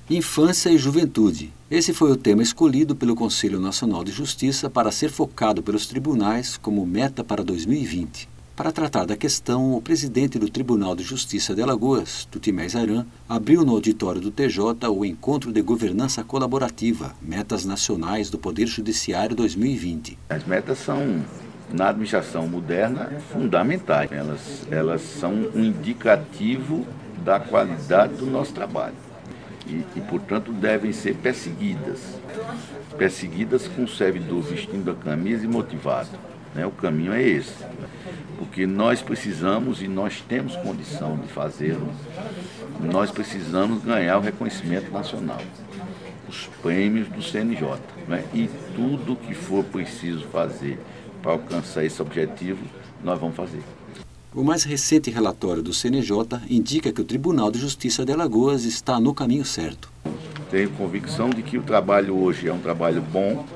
Infância e Juventude. Esse foi o tema escolhido pelo Conselho Nacional de Justiça para ser focado pelos tribunais como meta para 2020. Para tratar da questão, o presidente do Tribunal de Justiça de Alagoas, Tutimés Aran, abriu no auditório do TJ o Encontro de Governança Colaborativa, Metas Nacionais do Poder Judiciário 2020. As metas são, na administração moderna, fundamentais. Elas são um indicativo da qualidade do nosso trabalho. E, portanto, devem ser perseguidas com o servidor vestindo a camisa e motivado. O caminho é esse, porque nós precisamos e nós temos condição de fazê-lo, nós precisamos ganhar o reconhecimento nacional, os prêmios do CNJ, e tudo que for preciso fazer para alcançar esse objetivo, nós vamos fazer. O mais recente relatório do CNJ indica que o Tribunal de Justiça de Alagoas está no caminho certo. Tenho convicção de que o trabalho hoje é um trabalho bom,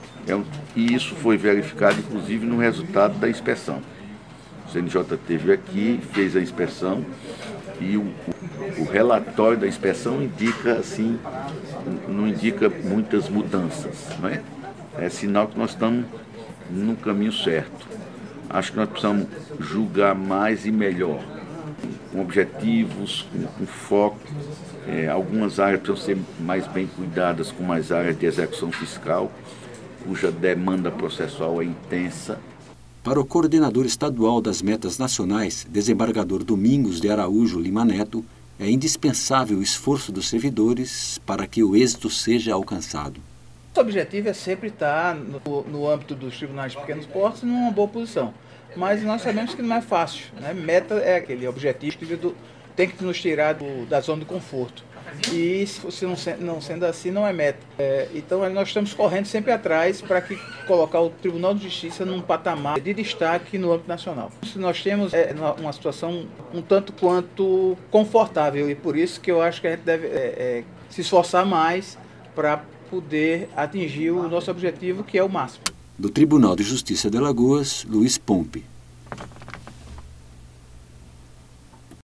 e isso foi verificado inclusive no resultado da inspeção. O CNJ esteve aqui, fez a inspeção e o relatório da inspeção indica assim, não indica muitas mudanças, É sinal que nós estamos no caminho certo. Acho que nós precisamos julgar mais e melhor, com objetivos, com foco. Algumas áreas precisam ser mais bem cuidadas, como as áreas de execução fiscal, cuja demanda processual é intensa. Para o coordenador estadual das metas nacionais, desembargador Domingos de Araújo Lima Neto, é indispensável o esforço dos servidores para que o êxito seja alcançado. O objetivo é sempre estar no âmbito dos tribunais de pequenos portes numa boa posição, mas nós sabemos que não é fácil, Meta é aquele objetivo que tem que nos tirar da zona de conforto, e se não sendo assim, não é meta. Então nós estamos correndo sempre atrás para colocar o Tribunal de Justiça num patamar de destaque no âmbito nacional. Nós temos uma situação um tanto quanto confortável, e por isso que eu acho que a gente deve se esforçar mais para poder atingir o nosso objetivo, que é o máximo. Do Tribunal de Justiça de Alagoas, Luiz Pompe.